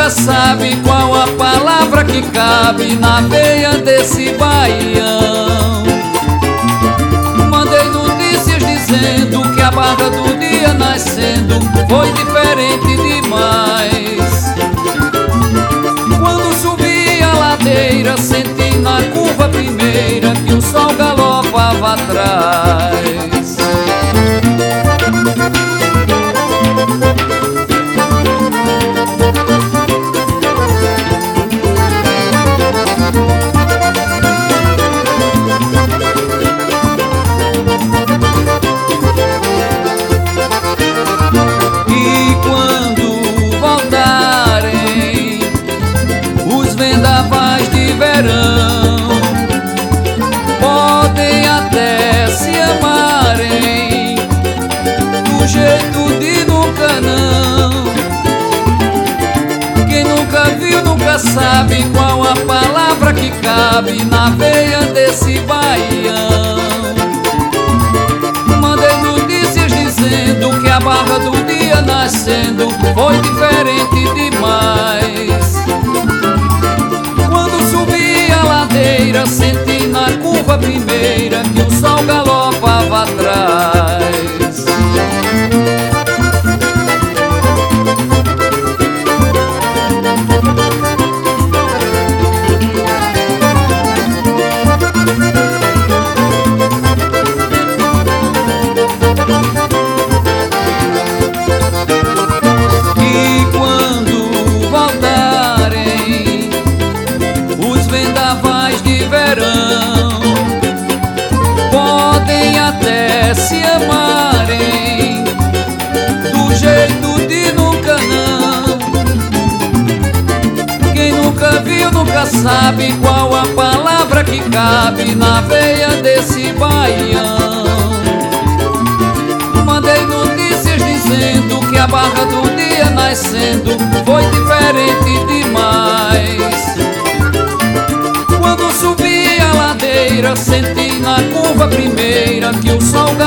nunca sabe qual a palavra que cabe na veia desse baião. Mandei notícias dizendo que a barra do dia nascendo foi diferente demais. Quando subi a ladeira, senti na curva primeira que o sol galopava atrás. E quando voltarem os vendavais de verão, podem até se amarem do jeito de nunca não. Quem nunca viu nunca sabe qual a palavra que cabe na veia desse baião. Mandei notícias dizendo que a barra do dia nascendo foi diferente demais. Quando subi a ladeira, senti na curva primeira que o sol galopava atrás. E quando voltarem os vendavais de verão, podem até se amarem do jeito de nunca não. Quem nunca viu nunca sabe qual a palavra que cabe na veia desse baião. Mandei notícias dizendo que a barra do dia nascendo foi diferente demais. Quando subi a ladeira, senti na curva primeira que o sol